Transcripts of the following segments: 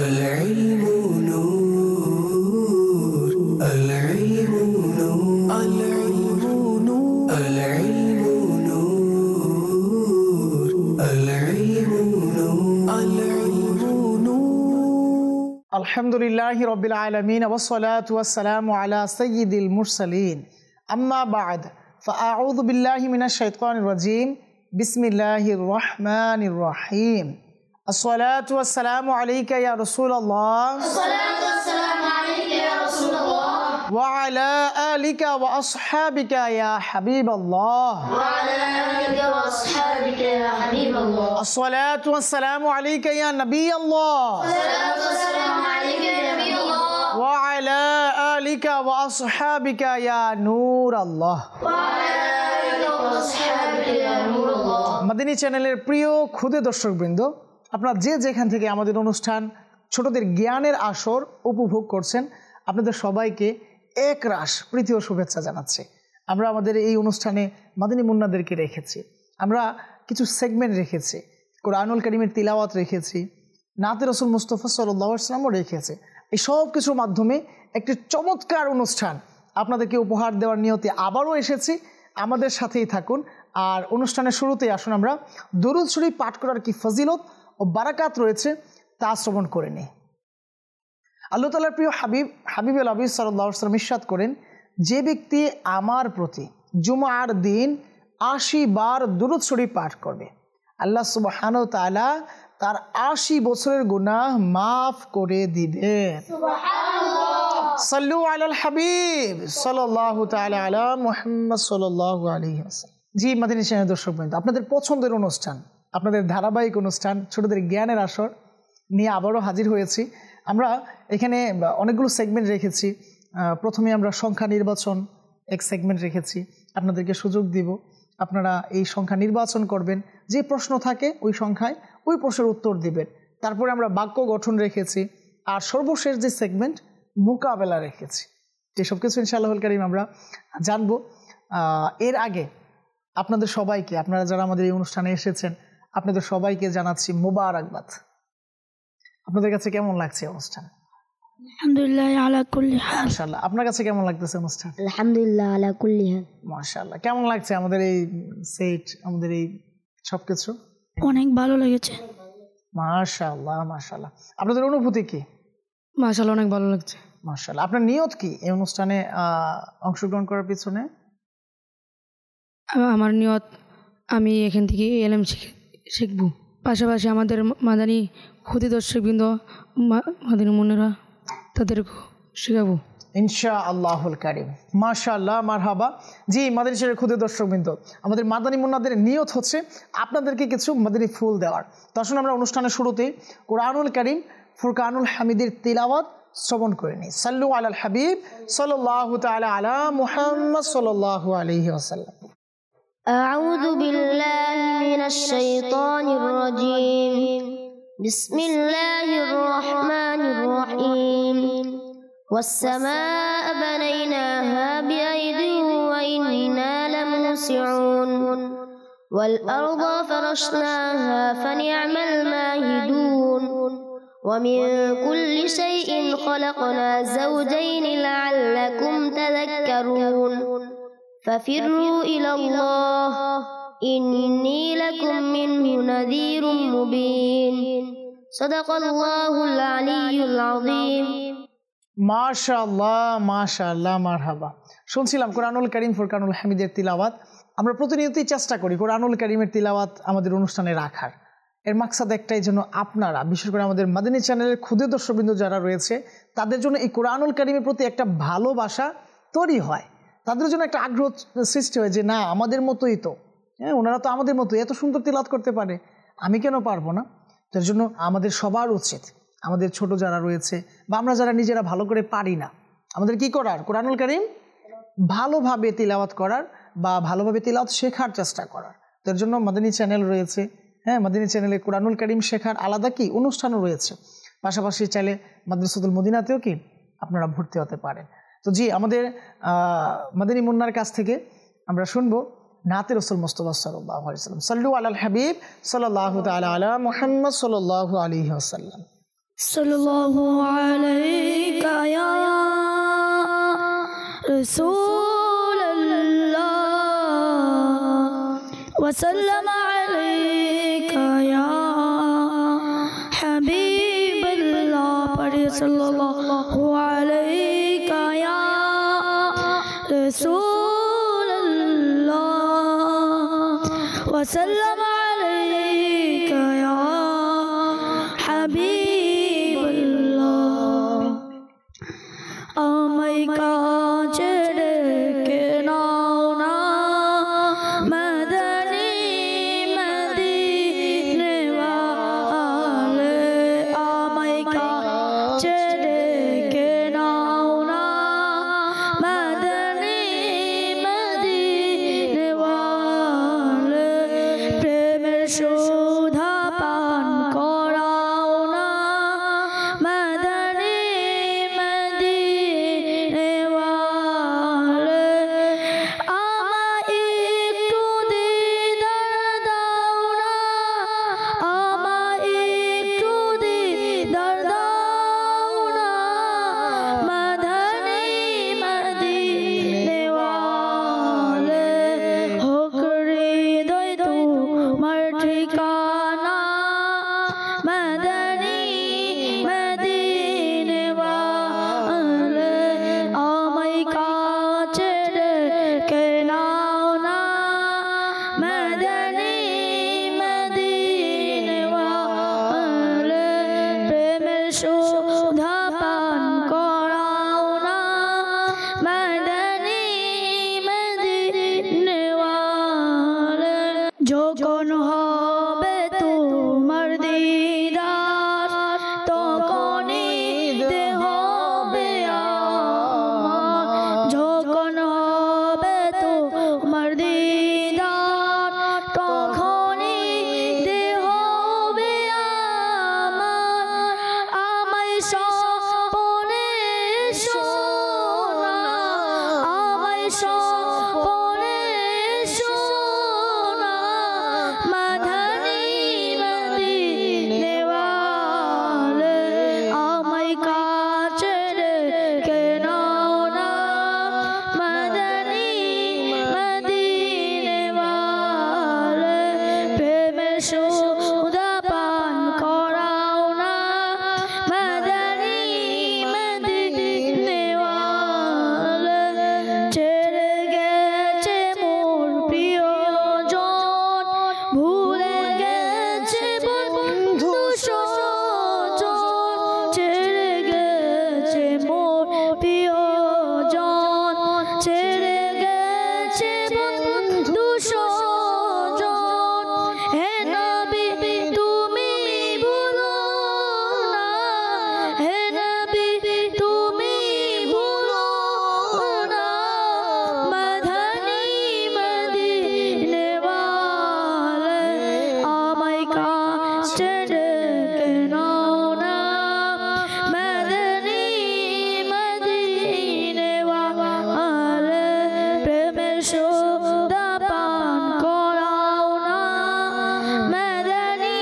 العلم نور العلم نور العلم نور العلم نور العلم نور العلم نور الحمد لله رب العالمين والصلاة والسلام على سيد المرسلين أما بعد فأعوذ بالله من الشيطان الرجيم بسم الله الرحمن الرحيم الصلاة والسلام عليك يا رسول الله الصلاة والسلام عليك يا رسول الله وعلى آلك وأصحابك يا حبيب الله وعلى آلك وأصحابك يا حبيب الله الصلاة والسلام عليك يا نبي الله الصلاة والسلام عليك يا نبي الله وعلى آلك وأصحابك يا نور الله وعلى آلك وأصحابك يا نور الله মাদানী চ্যানেলের প্রিয় ক্ষুদে দর্শকবৃন্দ, আপনারা যে যেখান থেকে আমাদের অনুষ্ঠান ছোটদের জ্ঞানের আসর উপভোগ করছেন, আপনাদের সবাইকে একরাশ প্রীতি ও শুভেচ্ছা জানাচ্ছি। আমরা আমাদের এই অনুষ্ঠানে মাদানী মুন্নাদেরকে রেখেছি, আমরা কিছু সেগমেন্ট রেখেছি, কোরআনুল কারীমের তিলাওয়াত রেখেছি, নাতে রাসূল মুস্তাফা সাল্লাল্লাহু আলাইহি ওয়াসাল্লামও রেখেছি। এই সব কিছুর মাধ্যমে একটি চমৎকার অনুষ্ঠান আপনাদেরকে উপহার দেওয়ার নিয়তে আবারও এসেছি। আমাদের সাথেই থাকুন। আর অনুষ্ঠানের শুরুতেই আসুন আমরা দরুদ শরীফ পাঠ করার কি ফজিলত ও বারাকাত রয়েছে তা শ্রবণ করে নিই। আল্লাহ তাআলার প্রিয় হাবিবুল হাবিব সাল্লাল্লাহু আলাইহি ওয়াসাল্লাম ইরশাদ করেন, যে ব্যক্তি আমার প্রতি জুমার দিন ৮০ বার দরুদ শরীফ পাঠ করবে, আল্লাহ সুবহানাহু ওয়া তাআলা তার ৮০ বছরের গুনাহ মাফ করে দিবেন। সাল্লু আলাল হাবিব সাল্লাল্লাহু তাআলা আলা মুহাম্মদ সাল্লাল্লাহু আলাইহি ওয়াসাল্লাম। জি মাদানী চ্যানেলের দর্শকবৃন্দ, আপনাদের পছন্দের অনুষ্ঠান, আপনাদের ধারাবাহিক অনুষ্ঠান ছোটদের জ্ঞানের আসর নিয়ে আবারও হাজির হয়েছি। আমরা এখানে অনেকগুলো সেগমেন্ট রেখেছি। প্রথমে আমরা সংখ্যা নির্বাচন এক সেগমেন্ট রেখেছি, আপনাদেরকে সুযোগ দিব, আপনারা এই সংখ্যা নির্বাচন করবেন, যে প্রশ্ন থাকে ওই সংখ্যায় ওই প্রশ্নের উত্তর দিবেন। তারপরে আমরা বাক্য গঠন রেখেছি, আর সর্বশেষ যে সেগমেন্ট মোকাবেলা রেখেছি। যেসব কিছু ইনশাআল্লাহুল কারীম আমরা জানবো। এর আগে আপনাদের সবাইকে, আপনারা যারা আমাদের এই অনুষ্ঠানে এসেছেন, আপনাদের সবাইকে জানাচ্ছি মোবারকবাদ। আপনাদের কাছে কেমন লাগছে অনুষ্ঠান? আলহামদুলিল্লাহ আলা কুল্লি হাল। মাশাআল্লাহ। আপনার কাছে কেমন লাগতেছে অনুষ্ঠান? আলহামদুলিল্লাহ আলা কুল্লি হাল। মাশাআল্লাহ। কেমন লাগছে আমাদের এই সেট, আমাদের এই সবকিছু? অনেক ভালো লেগেছে। মাশাআল্লাহ মাশাআল্লাহ। আপনাদের অনুভূতি কি? মাশাআল্লাহ অনেক ভালো লাগছে। মাশাআল্লাহ। আপনার নিয়ত কি এই অনুষ্ঠানে অংশগ্রহণ করার পিছনে? আমার নিয়ত, আমি এখান থেকে এলএম শিখব, পাশাপাশি আমাদের মাদানী ক্ষুদে দর্শকবৃন্দ মাদানী মুন্নারা তাদেরকে শেখাবো ইনশাআল্লাহুল কারীম। মাশাআল্লাহ মারহাবা। জি মাদানী চ্যানেলের ক্ষুদে দর্শকবৃন্দ, আমাদের মাদানী মুন্নাদের নিয়ত হচ্ছে আপনাদেরকে কিছু মাদানী ফুল দেওয়ার। তো আসুন আমরা অনুষ্ঠানের শুরুতেই কোরআনুল কারীম ফুরকানুল হামিদের তিলাওয়াত শ্রবণ করে নিই। সাল্লু আলাল হাবিব সাল্লাল্লাহু তাআলা আলা মুহাম্মদ সাল্লাল্লাহু আলাইহি ওয়াসাল্লাম। أعوذ بالله من الشيطان الرجيم بسم الله الرحمن الرحيم والسماء بنيناها بأيد وإنا لموسعون والأرض فرشناها فنعم الماهدون ومن كل شيء خلقنا زوجين لعلكم تذكرون ففروا إلى الله إني لكم منه نذير مبين صدق الله العلي العظيم। মাশাআল্লাহ মাশাআল্লাহ মারহাবা। শুনছিলাম কোরআনুল কারীম ফুরকানুল হামিদের তিলাওয়াত। আমরা প্রতিনিয়তই চেষ্টা করি কোরআনুল কারীমের তিলাওয়াত আমাদের অনুষ্ঠানে রাখার। এর মাকসাদ একটাই, যেন আপনারা, বিশেষ করে আমাদের মাদানী চ্যানেলের ক্ষুদে দর্শকবৃন্দ যারা রয়েছে, তাদের জন্য এই কোরআনুল কারীমের প্রতি একটা ভালোবাসা তৈরি হয়, তাদের জন্য একটা আগ্রহ সৃষ্টি হয় যে না, আমাদের মতোই তো, হ্যাঁ ওনারা তো আমাদের মতোই এত সুন্দর তিলাওয়াত করতে পারে, আমি কেন পারবো না? তার জন্য আমাদের সবার উচিত, আমাদের ছোট যারা রয়েছে বা আমরা যারা নিজেরা ভালো করে পারি না, আমাদের কি করার? কোরআনুল কারীম ভালোভাবে তিলাওয়াত করার বা ভালোভাবে তিলাওয়াত শেখার চেষ্টা করার। তার জন্য মাদানী চ্যানেল রয়েছে, হ্যাঁ মাদানী চ্যানেলে কোরআনুল কারীম শেখার আলাদা কি অনুষ্ঠানও রয়েছে। পাশাপাশি চাইলে মাদ্রাসাতুল মদিনাতেও কি আপনারা ভর্তি হতে পারেন। তো জি, আমাদের মাদানী মুন্নার কাছ থেকে আমরা শুনবো নাতে রাসূল মুস্তাফা সাল্লাল্লাহু আলাইহি ওয়াসাল্লাম। সাল্লু আলাল হাবিব সাল্লাল্লাহু তাআলা আলা মুহাম্মদ সাল্লাল্লাহু আলাইহি ওয়াসাল্লাম। सल्लल्लाहु अलैका या रसूल अल्लाह वसल्लम अलैका या हबीब अल्लाह। पढ़े सल्लल्लाहु अलैका या रसूल अल्लाह वसल्लम अलैका या हबीब अल्लाह। আমায় কাছে ডেকে নাও না মদনী মদিনেওয়ালে, আমায় কাছে ডেকে নাও না মদনী মদিনেওয়ালে, প্রেমের সুধা পান করাও না মদনী মদিনেওয়ালে, আমায় একটু দিদার দাও না, আমায় একটু দিদার দাও না মদনী মদিনেওয়ালে, হোক হৃদয় তোমার ঠিকানা মদনী মদিনেওয়ালে, আমায় কাছে ডেকে নাও না মদনী মদিনেওয়ালে, প্রেমের সুধা পান করাও না মদনী মদিনেওয়ালে, যখন হবে তোমার দিদার তখনই দেহ হবে আমার, যখন হবে তোমার দিদার তখনই দেহ হবে আমার, আমায় স্বপনে শোনা, আমায় স্বপনে শোনা মদনী মদিনেওয়ালে, আমায় কাছে ডেকে নাও না মদনী মদিনেওয়ালে, প্রেমের সুধা পান করাও না মদনী মদিনেওয়ালে, ছেড়ে গেছে মোর প্রিয়জন, ভুলে গেছে বন্ধু সজন, ছেড়ে গেছে মোর প্রিয়জন, ছেড়ে গেছে বন্ধু সজন, হে নবী তুমি ভুলো না, হে নবী তুমি ভুলো না মদনী মদিনেওয়ালে, আমায় কাছে ডেকে নাও না মদনী মদিনেওয়ালে, প্রেমের সুধা পান করাও না মদনী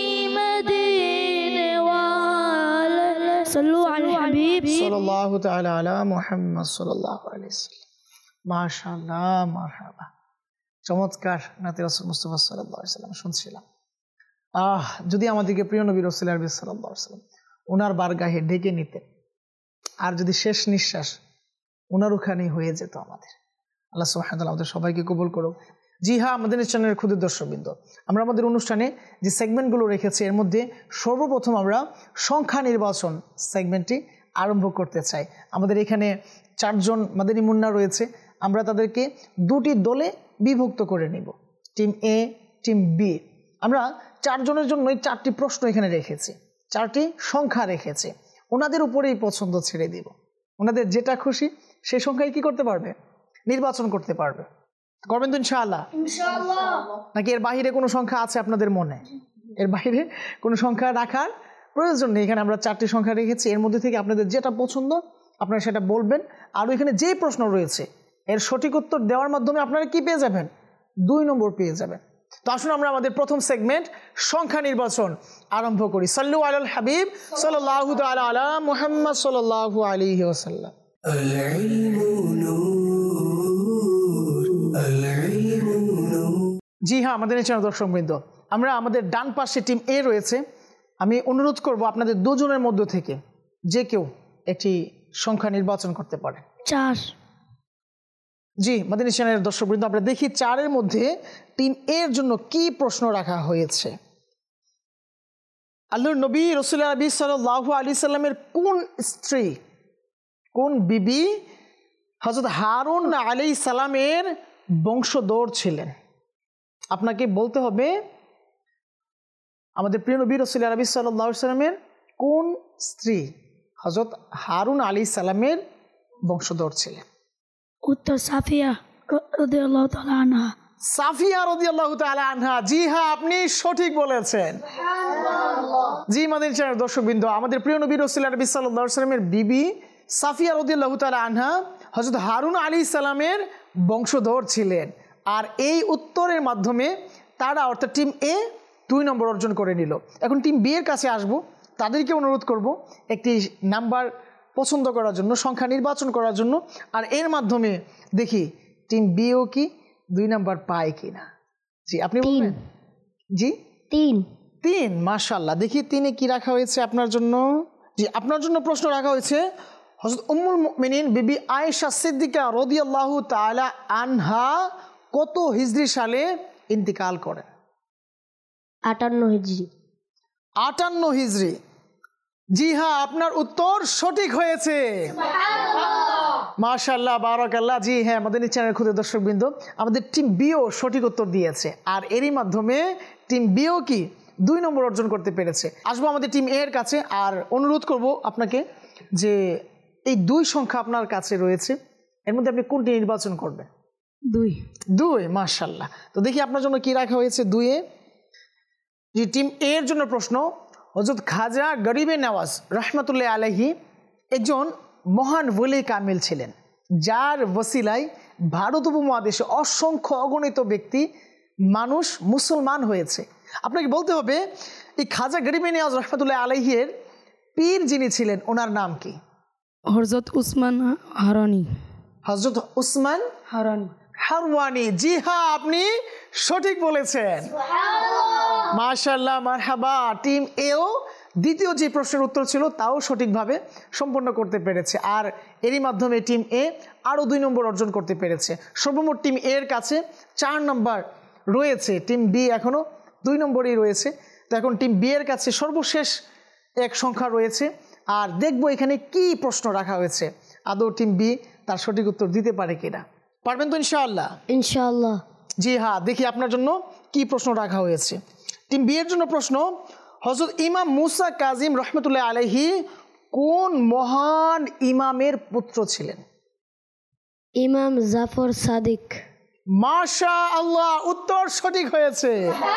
মদিনেওয়ালে। সল্লু আলা হাবিব সাল্লাল্লাহু তাআলা আলা মুহাম্মদ সাল্লাল্লাহু আলাইহি ওয়াসাল্লাম। মাশাআল্লাহ, মারহাবা, চমৎকার নাতে রাসূল মুস্তাফা সাল্লাল্লাহু আলাইহি ওয়াসাল্লাম শুনছিলাম। যদি আমাদেরকে প্রিয় নবী রাসূল সাল্লাল্লাহু আলাইহি ওয়াসাল্লাম ওনার বারগাহে ডেকে নিতেন, আর যদি শেষ নিঃশ্বাস ওনার ওখানেই হয়ে যেত আমাদের। আল্লাহ সুবহানাহু ওয়া তাআলা আমাদের সবাইকে কবুল করুক। জি হ্যাঁ, আমাদের চ্যানেলের ক্ষুদ্র দর্শকবৃন্দ, আমরা আমাদের অনুষ্ঠানে যে সেগমেন্টগুলো রেখেছি এর মধ্যে সর্বপ্রথম আমরা সংখ্যা নির্বাচন সেগমেন্টটি আরম্ভ করতে চাই। আমাদের এখানে 4 জন মাদানী মুন্না রয়েছে, আমরা তাদেরকে 2টি দলে বিভক্ত করে নিব, টিম এ, টিম বি। আমরা 4 জনের জন্যই 4টি প্রশ্ন এখানে রেখেছি, 4টি সংখ্যা রেখেছি, ওনাদের উপরেই পছন্দ ছেড়ে দিব। ওনাদের যেটা খুশি সেই সংখ্যায় কি করতে পারবে, নির্বাচন করতে পারবে। করবেন তো ইনশাআল্লাহ? নাকি এর বাইরে কোনো সংখ্যা আছে আপনাদের মনে? এর বাইরে কোনো সংখ্যা রাখার প্রয়োজন নেই। এখানে আমরা 4টি সংখ্যা রেখেছি, এর মধ্যে থেকে আপনাদের যেটা পছন্দ আপনারা সেটা বলবেন। আর এখানে যেই প্রশ্ন রয়েছে এর সঠিক উত্তর দেওয়ার মাধ্যমে আপনারা কি পেয়ে যাবেন, 2 নম্বর পেয়ে যাবেন। তো আসুন আমরা আমাদের প্রথম সেগমেন্ট সংখ্যা নির্বাচন আরম্ভ করি। সাল্লু আলাল হাবিব সাল্লাল্লাহু তাআলা আলা মুহাম্মদ সাল্লাল্লাহু আলাইহি ওয়াসাল্লাম। জি হ্যাঁ, আমাদের চ্যানেল দর্শকবৃন্দ, আমরা আমাদের ডান পাশে টিম এ রয়েছে। আমি অনুরোধ করব আপনাদের দুজনের মধ্য থেকে যে কেউ একটি সংখ্যা নির্বাচন করতে পারে। 4। জি মাদানী চ্যানেলের দর্শকবৃন্দ, আমরা দেখি 4-এর মধ্যে টিম এর জন্য কি প্রশ্ন রাখা হয়েছে। আল্লাহর নবী রাসূলুল্লাহ সাল্লাল্লাহু আলাইহি সাল্লামের কোন স্ত্রী, কোন বিবি হযরত হারুন আলাইহিস সালামের বংশধর ছিলেন? আপনাকে বলতে হবে আমাদের প্রিয় নবী রাসূলুল্লাহ সাল্লাল্লাহু আলাইহি সাল্লামের কোন স্ত্রী হযরত হারুন আলাইহিস সালামের বংশধর ছিলেন। উত্তর সাফিয়া রাদিয়াল্লাহু তাআলা আনহা। সাফিয়া রাদিয়াল্লাহু তাআলা আনহা। জি হ্যাঁ, আপনি সঠিক বলেছেন। জি মাদানী চ্যানেলের দর্শকবৃন্দ, আমাদের প্রিয় নবী রাসূলুল্লাহ সাল্লাল্লাহু আলাইহি সাল্লামের বিবি সাফিয়া রাদিয়াল্লাহু তাআলা আনহা হযরত হারুন আলাইহিস সালামের বংশধর ছিলেন। আর এই উত্তরের মাধ্যমে তারা অর্থাৎ টিম এ 2 নম্বর অর্জন করে নিল। এখন টিম বি এর কাছে আসব, তাদেরকে অনুরোধ করব একটি নাম্বার পছন্দ করার জন্য, সংখ্যা নির্বাচন করার জন্য। আর এর মাধ্যমে দেখি টিম বিও কি 2 নাম্বার পায় কিনা। জি আপনি বলবেন। জি 3। মাশাআল্লাহ, দেখি 3-এ কি রাখা হয়েছে আপনার জন্য। জি আপনার জন্য প্রশ্ন রাখা হয়েছে, হযরত উম্মুল মুমিনিন বিবি আয়েশা সিদ্দিকা রাদিয়াল্লাহু তাআলা আনহা কত হিজরি সালে ইন্তিকাল করেন? 58 হিজরি। 58 হিজরি। জি হ্যাঁ, আপনার উত্তর সঠিক হয়েছে। মাশাআল্লাহ, বারাকাল্লাহ। জি হ্যাঁ মাদানী চ্যানেলের ক্ষুদে দর্শকবৃন্দ, আমাদের টিম বিও সঠিক উত্তর দিয়েছে। আর এরই মাধ্যমে টিম বিও কি 2 নম্বর অর্জন করতে পেরেছে। আসবো আমাদের টিম এ এর কাছে, আর অনুরোধ করব আপনাকে যে এই 2 সংখ্যা আপনার কাছে রয়েছে, এর মধ্যে আপনি কোনটি নির্বাচন করবেন? 2। মাশাআল্লাহ। তো দেখি আপনার জন্য কি রাখা হয়েছে 2-এ। জি টিম এ এর জন্য প্রশ্ন, হযরত খাজা গরিবে নওয়াজ রহমাতুল্লাহ আলাইহি একজন মহান ওলি কামিল ছিলেন, যার ওসিলায় ভারত উপমহাদেশে অসংখ্য অগণিত ব্যক্তি মানুষ মুসলমান হয়েছে। আপনাকে বলতে হবে এই খাজা গরিবে নওয়াজ রহমাতুল্লাহ আলাইহির পীর যিনি ছিলেন ওনার নাম কি? হযরত উসমান হারানি। হযরত উসমান হারওয়ানি। জি হ্যাঁ, আপনি সঠিক বলেছেন। মাশাআল্লাহ, মারহাবা। টিম এও দ্বিতীয় যে প্রশ্নের উত্তর ছিল তাও সঠিকভাবে সম্পন্ন করতে পেরেছে। আর এরই মাধ্যমে টিম এ আরও 2 নম্বর অর্জন করতে পেরেছে। সর্বমোট টিম এর কাছে 4 নম্বর রয়েছে, টিম বি এখনও 2 নম্বরই রয়েছে। তো এখন টিম বি এর কাছে সর্বশেষ এক সংখ্যা রয়েছে, আর দেখব এখানে কি প্রশ্ন রাখা হয়েছে, আদৌ টিম বি তার সঠিক উত্তর দিতে পারে কিনা। পারবেন তো ইনশাআল্লাহ? ইনশাআল্লাহ। জি হ্যাঁ, দেখি আপনার জন্য কি প্রশ্ন রাখা হয়েছে। টিম বি এর জন্য প্রশ্ন, হযরত ইমাম মুসা কাজিম রহমতুল্লাহ আলাইহি কোন মহান ইমামের পুত্র ছিলেন? ইমাম জাফর সাদিক। মাশাআল্লাহ, উত্তর সঠিক হয়েছে।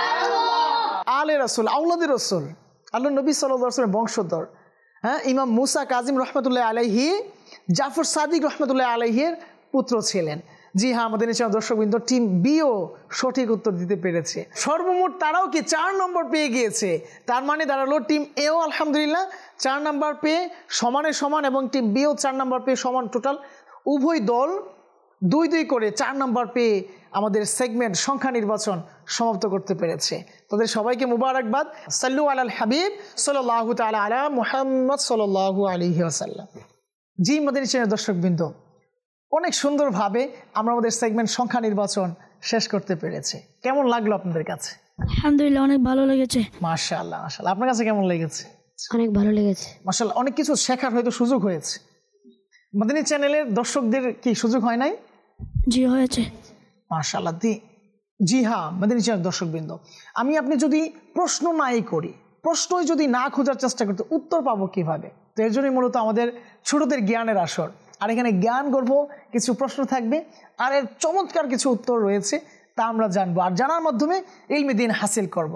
আলে রাসূল, আওলাদে রাসূল, আল্লাহর নবী সাল্লাল্লাহু আলাইহি ওয়াসাল্লামের বংশধর। হ্যাঁ, ইমাম মুসা কাজিম রহমতুল্লাহ আলাইহি জাফর সাদিক রহমতুল্লাহ আলাইহির পুত্র ছিলেন। জি হ্যাঁ আমাদের দর্শকবৃন্দ, টিম বিও সঠিক উত্তর দিতে পেরেছে। সর্বমোট তারাও কি 4 নম্বর পেয়ে গিয়েছে। তার মানে দাঁড়ালো টিম এও আলহামদুলিল্লাহ 4 নম্বর পেয়ে সমানে সমান, এবং টিম বিও 4 নম্বর পেয়ে সমান। টোটাল উভয় দল 2-2 করে 4 নম্বর পেয়ে আমাদের সেগমেন্ট সংখ্যা নির্বাচন সমাপ্ত করতে পেরেছে। তাদের সবাইকে মুবারকবাদ। সাল্লু আলাল হাবিব সাল্লাল্লাহু তাআলা আলা মুহাম্মদ সাল্লাল্লাহু আলাইহি ওয়াসাল্লাম। জি মাদানী চ্যানেলের দর্শকবৃন্দ, অনেক সুন্দরভাবে আমরা আমাদের সেগমেন্ট সংখ্যা নির্বাচন শেষ করতে পেরেছি। কেমন লাগলো আপনাদের কাছে? আলহামদুলিল্লাহ, অনেক ভালো লেগেছে। মাশাআল্লাহ, মাশাআল্লাহ। আপনার কাছে কেমন লেগেছে? অনেক ভালো লেগেছে। মাশাআল্লাহ, অনেক কিছু শেখার হয়তো সুযোগ হয়েছে। মাদানী চ্যানেলের দর্শকদের কি সুযোগ হয় নাই? জি হয়েছে। মাশাআল্লাহ। জি হ্যাঁ মাদানী চ্যানেলের দর্শকবৃন্দ, আমি আপনি যদি প্রশ্ন নাই করি, প্রশ্নই যদি না খোঁজার চেষ্টা করতে, উত্তর পাবো কিভাবে? তো এর জন্যই মূলত আমাদের ছোটদের জ্ঞানের আসর। আর এখানে জ্ঞান গর্ভ কিছু প্রশ্ন থাকবে, আর এর চমৎকার কিছু উত্তর রয়েছে, তা আমরা জানবো, আর জানার মাধ্যমে ইলমে দ্বীন হাসিল করবো।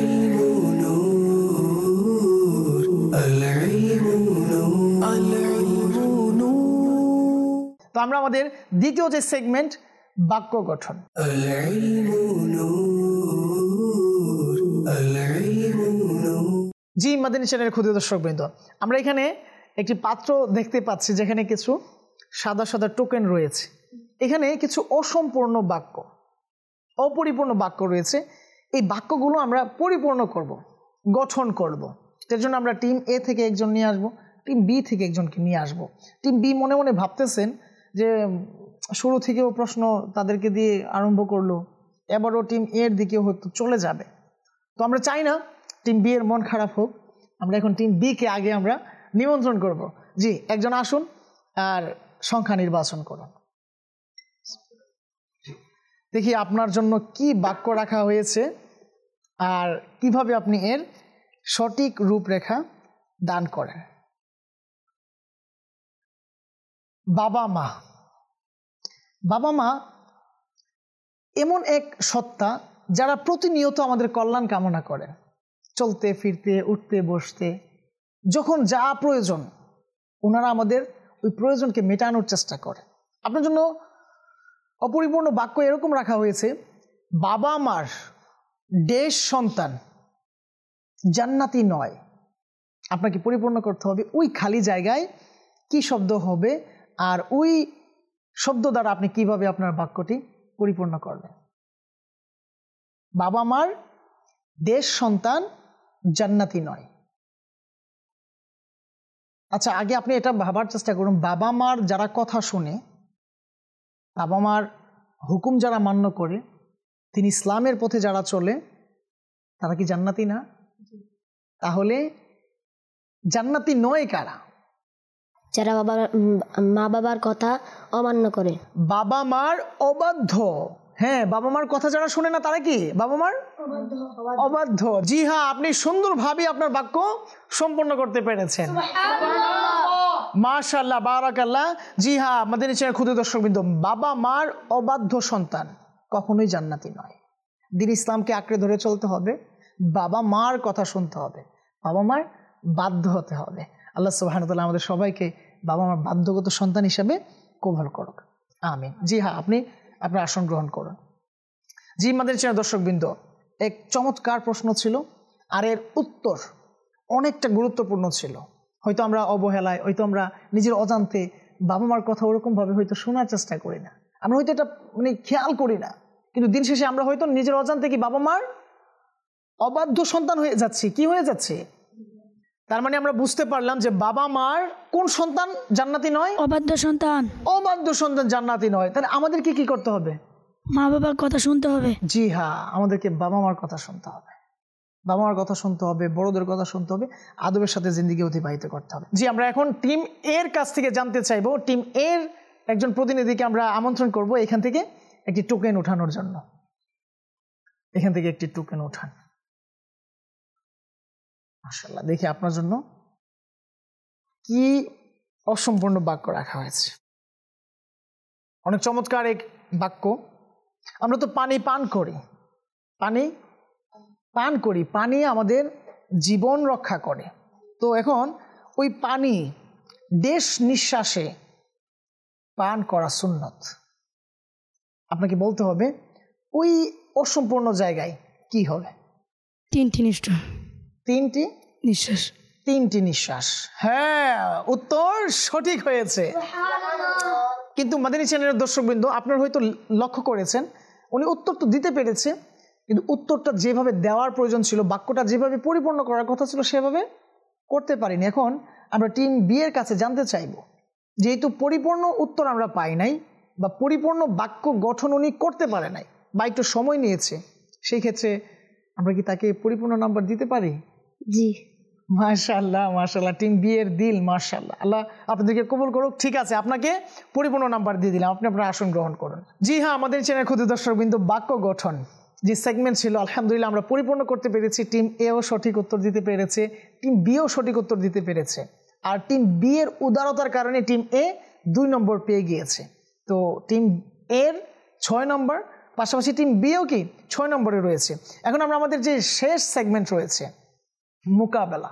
العلم আমরা আমাদের দ্বিতীয় যে সেগমেন্ট বাক্য গঠন, العلم نور العلم نور জি মাদানী চ্যানেলের ক্ষুদ্র দর্শকবৃন্দ, আমরা এখানে একটি পাত্র দেখতে পাচ্ছি যেখানে কিছু সাদা সাদা টোকেন রয়েছে। এখানে কিছু অসম্পূর্ণ বাক্য, অপরিপূর্ণ বাক্য রয়েছে। এই বাক্যগুলো আমরা পরিপূর্ণ করব, গঠন করব। এর জন্য আমরা টিম এ থেকে একজন নিয়ে আসব, টিম বি থেকে একজনকে নিয়ে আসব। টিম বি মনে মনে ভাবতেছেন যে শুরু থেকেও প্রশ্ন তাদেরকে দিয়ে আরম্ভ করলো, এবারও টিম এর দিকেও হয়তো চলে যাবে। তো আমরা চাই না টিম বি এর মন খারাপ হোক। আমরা এখন টিম বি কে আগে আমরা নিমন্ত্রণ করব। জি, একজন আসুন আর সংখ্যা নির্বাচন করুন। দেখি আপনার জন্য কি বাক্য রাখা হয়েছে আর কিভাবে আপনি এর সঠিক রূপরেখা দান করেন। বাবা মা। বাবা মা এমন এক সত্তা যারা প্রতিনিয়ত আমাদের কল্যাণ কামনা করে, চলতে ফিরতে উঠতে বসতে যখন যা প্রয়োজন ওনারা আমাদের ওই প্রয়োজনকে মেটানোর চেষ্টা করে। আপনার জন্য অপরিপূর্ণ বাক্য এরকম রাখা হয়েছে, বাবা মার দেশ সন্তান জান্নাতি নয়। আপনাকে পরিপূর্ণ করতে হবে ওই খালি জায়গায় কি শব্দ হবে আর ওই শব্দ দ্বারা আপনি কিভাবে আপনার বাক্যটি পরিপূর্ণ করবেন। বাবা মার দেশ সন্তান জান্নাতি নয়। আচ্ছা, আগে আপনি এটা ভাবার চেষ্টা করুন, বাবা মার যারা কথা শুনে, বাবা মার হুকুম যারা মান্য করে, তিনি ইসলামের পথে যারা চলে, তারা কি জান্নাতি না? তাহলে জান্নাতি নয় কারা? যারা মা বাবার কথা অমান্য করে, বাবা মার অবাধ্য। হ্যাঁ, বাবা মার কথা যারা শুনে না তারা কি? বাবা মার অবাধ্য। জি হ্যাঁ, আপনি সুন্দরভাবে আপনার বাক্য সম্পন্ন করতে পেরেছেন। মাশাআল্লাহ, বারাকাল্লাহ। জি হ্যাঁ, আমাদের চ্যানেলের ক্ষুদ্র দর্শকবৃন্দ, বাবা মার অবাধ্য সন্তান কখনোই জান্নাতি নয়। দ্বীন ইসলামকে আঁকড়ে ধরে চলতে হবে, বাবা মার কথা শুনতে হবে, বাবা মার বাধ্য হতে হবে। আল্লাহ সুবহানাহু ওয়া তাআলা আমাদের সবাইকে বাবা মার বাধ্যগত সন্তান হিসেবে কবুল করুক, আমিন। জি হ্যাঁ, আপনি আপনার আসন গ্রহণ করুন। জি আমাদের চ্যানেলের দর্শকবৃন্দ, এক চমৎকার প্রশ্ন ছিল আর এর উত্তর অনেকটা গুরুত্বপূর্ণ ছিল। হয়তো আমরা অবহেলায়, হয়তো আমরা নিজের অজান্তে বাবা মার কথা ওরকমভাবে হয়তো শোনার চেষ্টা করি না, আমরা হয়তো এটা খেয়াল করি না, কিন্তু দিন শেষে আমরা হয়তো নিজের অজান্তে কি বাবা মার অবাধ্য সন্তান হয়ে যাচ্ছি। কি হয়ে যাচ্ছে? তার মানে আমরা বুঝতে পারলাম যে বাবা মার কোন সন্তান জান্নাতি নয়? অবাধ্য সন্তান। অবাধ্য সন্তান জান্নাতি নয়। তাহলে আমাদেরকে কি করতে হবে? মা বাবার কথা শুনতে হবে। জি হ্যাঁ, আমাদেরকে বাবা মার কথা শুনতে হবে, বাবা মার কথা শুনতে হবে, বড়দের কথা শুনতে হবে, আদবের সাথে জিন্দেগি অতিবাহিত করতে হবে। জি, আমরা এখন টিম এর কাছ থেকে জানতে চাইবো, টিম এর একজন প্রতিনিধিকে আমরা আমন্ত্রণ করব এখান থেকে একটি টোকেন ওঠানোর জন্য। এখান থেকে একটি টোকেন ওঠান। মাশাআল্লাহ, দেখি আপনার জন্য কি অসম্পূর্ণ বাক্য রাখা হয়েছে। অনেক চমৎকার এক বাক্য। আমরা তো পানি পান করি, পানি পান করি, পানি আমাদের জীবন রক্ষা করে। তো এখন ওই পানি দেশ নিঃশ্বাসে পান করা সুন্নত। আপনাকে বলতে হবে ওই অসম্পূর্ণ জায়গায় কি হবে? তিনটি নিষ্ঠা, তিনটি নিঃশ্বাস। তিনটি নিঃশ্বাস। হ্যাঁ, উত্তর সঠিক হয়েছে। কিন্তু মাদানী চ্যানেলের দর্শকবৃন্দ, আপনারা হয়তো লক্ষ্য করেছেন উনি উত্তর তো দিতে পেরেছে, কিন্তু উত্তরটা যেভাবে দেওয়ার প্রয়োজন ছিল, বাক্যটা যেভাবে পরিপূর্ণ করার কথা ছিল সেভাবে করতে পারিনি। এখন আমরা টিম বি এর কাছে জানতে চাইব, যেহেতু পরিপূর্ণ উত্তর আমরা পাই নাই বা পরিপূর্ণ বাক্য গঠন উনি করতে পারে নাই বা একটু সময় নিয়েছে, সেই ক্ষেত্রে আমরা কি তাকে পরিপূর্ণ নাম্বার দিতে পারি? জি। মাশাআল্লাহ, মাশাআল্লাহ, টিম বি এর দিল, মাশাআল্লাহ, আল্লাহ আপনাদেরকে কবুল করুক। ঠিক আছে, আপনাকে পরিপূর্ণ নাম্বার দিয়ে দিলাম, আপনি আপনার আসন গ্রহণ করুন। জি হ্যাঁ, আমাদের চ্যানেল ক্ষুদ্র দর্শকবৃন্দ, বাক্য গঠন যে সেগমেন্ট ছিল, আলহামদুলিল্লাহ আমরা পরিপূর্ণ করতে পেরেছি। টিম এও সঠিক উত্তর দিতে পেরেছে, টিম বিও সঠিক উত্তর দিতে পেরেছে, আর টিম বি এর উদারতার কারণে টিম এ 2 নম্বর পেয়ে গিয়েছে। তো টিম এর 6 নম্বর, পাশাপাশি টিম বিও কি 6 নম্বরে রয়েছে। এখন আমরা আমাদের যে শেষ সেগমেন্ট রয়েছে, মোকাবেলা।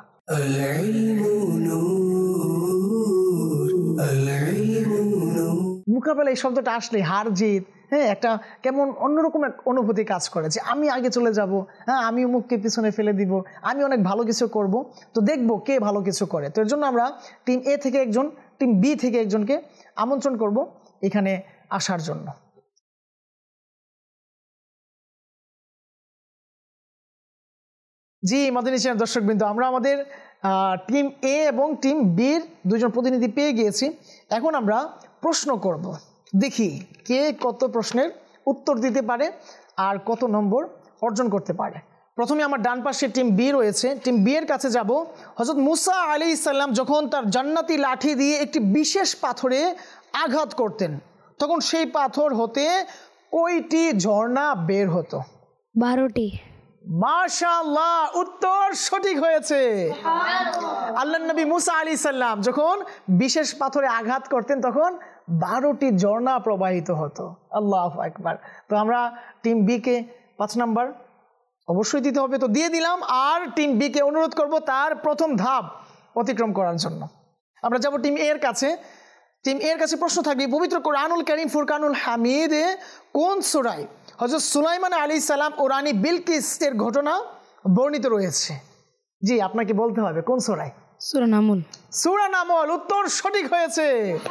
মোকাবেলা এই শব্দটা আসলে হার জিত, হ্যাঁ, একটা কেমন অন্যরকম এক অনুভূতি কাজ করে যে আমি আগে চলে যাব, হ্যাঁ, আমি মুখকে পিছনে ফেলে দিব, আমি অনেক ভালো কিছু করব, তো দেখবো কে ভালো কিছু করে। তো এর জন্য আমরা টিম এ থেকে একজন, টিম বি থেকে একজনকে আমন্ত্রণ করব এখানে আসার জন্য। জি মাদানী চ্যানেল দর্শকবৃন্দ, আমরা আমাদের টিম এ এবং টিম বির দুজন প্রতিনিধি পেয়ে গিয়েছি। এখন আমরা প্রশ্ন করব, দেখি কে কত প্রশ্নের উত্তর দিতে পারে আর কত নম্বর অর্জন করতে পারে। প্রথমে আমার ডান পাশে টিম বি রয়েছে, টিম বি এর কাছে যাব। হযরত মুসা আলাইহিস সালাম যখন তার জান্নাতি লাঠি দিয়ে একটি বিশেষ পাথরে আঘাত করতেন, তখন সেই পাথর হতে কয়টি ঝর্ণা বের হতো? 12টি। মাশাআল্লাহ, উত্তর সঠিক হয়েছে। আল্লাহর নবী মুসা আলাইহিস সালাম যখন বিশেষ পাথরে আঘাত করতেন তখন 12টি ঝর্ণা প্রবাহিত হতো। আল্লাহু আকবার। তো আমরা টিম বি কে 5 নাম্বার অবশ্যই দিতে হবে, তো দিয়ে দিলাম। আর টিম বি কে অনুরোধ করব তার প্রথম ধাপ অতিক্রম করার জন্য। আমরা যাব টিম এ এর কাছে। টিম এর কাছে প্রশ্ন থাকবে, পবিত্র কোরআনুল কারীম ফুরকানুল হামিদে কোন সূরায় হযরত সুলাইমান আলাইহিস সালাম ও রানী বিলকিসের ঘটনা বর্ণিত রয়েছে? জি আপনাকে বলতে হবে কোন সূরায়? সূরা নামল। সূরা নামল, উত্তর সঠিক হয়েছে।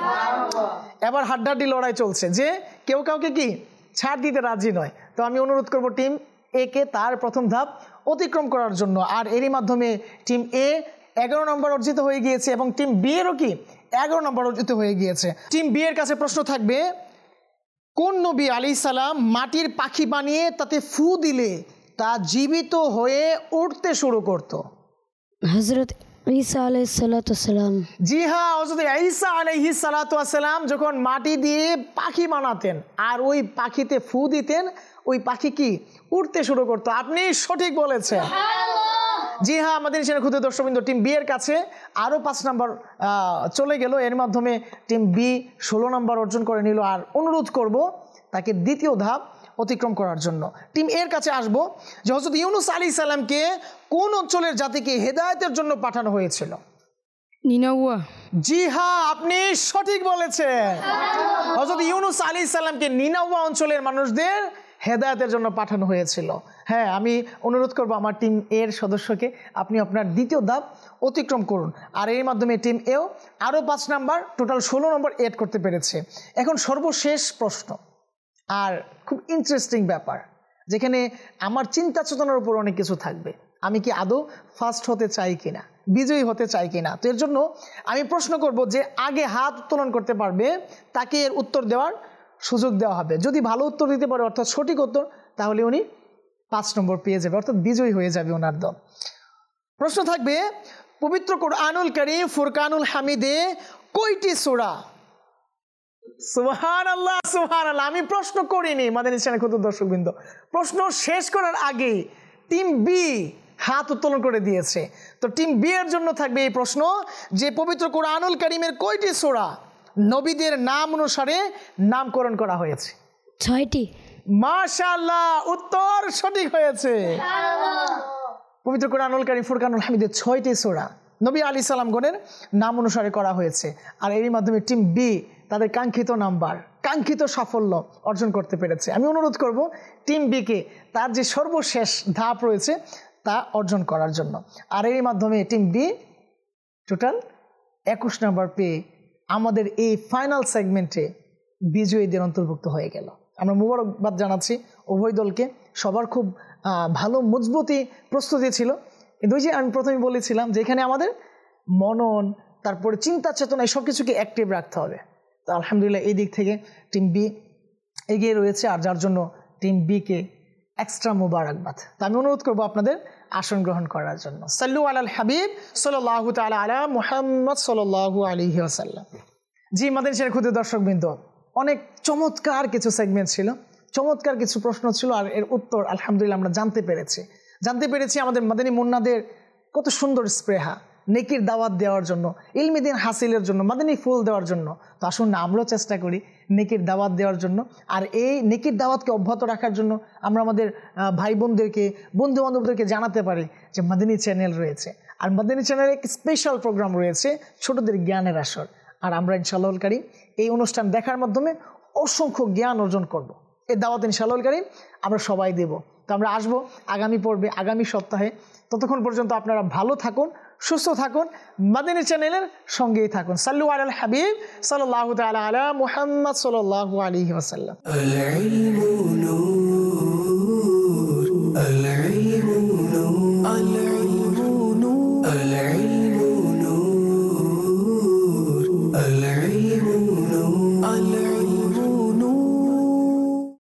এবার হাড্ডাহাড্ডি লড়াই চলছে যে কেউ কাউকে কি ছাড় দিতে রাজি নয়। তো আমি অনুরোধ করব টিম এ কে তার প্রথম ধাপ অতিক্রম করার জন্য। আর এরই মাধ্যমে টিম এ 11 নম্বর অর্জিত হয়ে গিয়েছে এবং টিম বি এরও কি 11 নম্বর অর্জিত হয়ে গিয়েছে। টিম বি এর কাছে প্রশ্ন থাকবে, কোন নবী আলাইহিস সালাম মাটির পাখি বানিয়ে তাতে ফু দিলে তা জীবিত হয়ে উড়তে শুরু করত? হযরত ঈসা আলাইহিস সালাতু ওয়াসসালাম। জি হ্যাঁ, হযরত ঈসা আলাইহিস সালাতু ওয়াসসালাম যখন মাটি দিয়ে পাখি বানাতেন আর ওই পাখিতে ফু দিতেন, ওই পাখি কি উড়তে শুরু করত। আপনি সঠিক বলেছেন। জি হ্যাঁ, আমাদের সেখানে ক্ষুদ্র দর্শকবৃন্দ টিম বি এর কাছে আরও 5 নম্বর চলে গেল। এর মাধ্যমে টিম বি 16 নম্বর অর্জন করে নিল। আর অনুরোধ করব তাকে দ্বিতীয় ধাপ অতিক্রম করার জন্য। টিম এর কাছে আসব যে হযরত ইউনূস আলাইহিস সালামকে কোন অঞ্চলের জাতিকে হেদায়েতের জন্য পাঠানো হয়েছিল? নিনাওয়া। জি হ্যাঁ, আপনি সঠিক বলেছেন। হযরত ইউনূস আলাইহিস সালামকে নিনাওয়া অঞ্চলের মানুষদের হেদায়েতের জন্য পাঠানো হয়েছিল। হ্যাঁ, আমি অনুরোধ করব আমার টিম এর সদস্যকে আপনি আপনার দ্বিতীয় ধাপ অতিক্রম করুন। আর এর মাধ্যমে টিম এও আরও 5 নাম্বার, টোটাল 16 নম্বর এড করতে পেরেছে। এখন সর্বশেষ প্রশ্ন, আর খুব ইন্টারেস্টিং ব্যাপার, যেখানে আমার চিন্তা চেতনার উপর অনেক কিছু থাকবে। আমি কি আদৌ ফার্স্ট হতে চাই কিনা, বিজয়ী হতে চাই কিনা। তো এর জন্য আমি প্রশ্ন করব যে আগে হাত উত্তোলন করতে পারবে তাকে এর উত্তর দেওয়ার সুযোগ দেওয়া হবে। যদি ভালো উত্তর দিতে পারে অর্থাৎ সঠিক উত্তর, তাহলে উনি 5 নম্বর পেয়ে যাবে, অর্থাৎ বিজয়ী হয়ে যাবে ওনার দল। প্রশ্ন থাকবে, পবিত্র কোরআনুল কারীম ফুরকানুল হামিদে কয়টি সূরা? সুবহানাল্লাহ সুবহানাল্লাহ। আমি প্রশ্ন করিনি মাদানী চ্যানেল ক্ষুদ্র দর্শকবৃন্দ, প্রশ্ন শেষ করার আগে টিম বি হাত উত্তোলন করে দিয়েছে। তো টিম বি এর জন্য থাকবে এই প্রশ্ন যে পবিত্র কোরআনুল কারীমের কয়টি সূরা নবীদের নাম অনুসারে নামকরণ করা হয়েছে? 6টি। মাশাআল্লাহ, উত্তর সঠিক হয়েছে। পবিত্র কোরআনুল কারীম ফুরকানুল হামিদের 6টি সূরা নবী আলাইহিস সালামগণের নাম অনুসারে করা হয়েছে। আর এরই মাধ্যমে টিম বি তাদের কাঙ্ক্ষিত নাম্বার, কাঙ্ক্ষিত সাফল্য অর্জন করতে পেরেছে। আমি অনুরোধ করব টিম বিকে তার যে সর্বশেষ ধাপ রয়েছে তা অর্জন করার জন্য। আর এর মাধ্যমে টিম বি টোটাল 21 নম্বর পেয়ে আমাদের এই ফাইনাল সেগমেন্টে বিজয়ীদের অন্তর্ভুক্ত হয়ে গেল। আমরা মুবারকবাদ জানাচ্ছি উভয় দলকে। সবার খুব ভালো মজবুতি প্রস্তুতি ছিল। কিন্তু ওই যে আমি প্রথমে বলেছিলাম যে এখানে আমাদের মনন, তারপরে চিন্তা চেতনা, এই সব কিছুকে অ্যাক্টিভ রাখতে হবে। তো আলহামদুলিল্লাহ এই দিক থেকে টিম বি এগিয়ে রয়েছে, আর যার জন্য টিম বিকে এক্সট্রা মুবারকবাদ। তো আমি অনুরোধ করবো আপনাদের আসন গ্রহণ করার জন্য। সাল্লু আলাল হাবিব সাল্লাল্লাহু তাআলা আলা মুহাম্মদ সাল্লাল্লাহু আলাইহি ওয়াসাল্লাম। জি মাদানী চ্যানেল ক্ষুদ্র দর্শকবৃন্দ, অনেক চমৎকার কিছু সেগমেন্ট ছিল, চমৎকার কিছু প্রশ্ন ছিল, আর এর উত্তর আলহামদুলিল্লাহ আমরা জানতে পেরেছি আমাদের মাদানী মুন্নাদের কত সুন্দর স্পৃহা নেকির দাওয়াত দেওয়ার জন্য, ইলমি দ্বীন হাসিলের জন্য, মাদানী ফুল দেওয়ার জন্য। তো আসুন না আমরাও চেষ্টা করি নেকির দাওয়াত দেওয়ার জন্য। আর এই নেকির দাওয়াতকে অব্যাহত রাখার জন্য আমরা আমাদের ভাই বোনদেরকে, বন্ধু বান্ধবদেরকে জানাতে পারি যে মাদানী চ্যানেল রয়েছে। আর মাদানী চ্যানেলে এক স্পেশাল প্রোগ্রাম রয়েছে, ছোটদের জ্ঞানের আসর। আর আমরা ইনশাআল্লাহুল কারীম এই অনুষ্ঠান দেখার মাধ্যমে অসংখ্য জ্ঞান অর্জন করব। এই দাওয়াত ইনশাআল্লাহুল কারীম আমরা সবাই দেব। তো আমরা আসবো আগামী পর্বে, আগামী সপ্তাহে। ততক্ষণ পর্যন্ত আপনারা ভালো থাকুন, সুস্থ থাকুন, মাদানী চ্যানেলের সঙ্গেই থাকুন। সাল্লু আলাল হাবিব সাল্লাল্লাহু তাআলা আলা মুহাম্মদ সাল্লাল্লাহু আলাইহি ওয়াসাল্লাম। العلم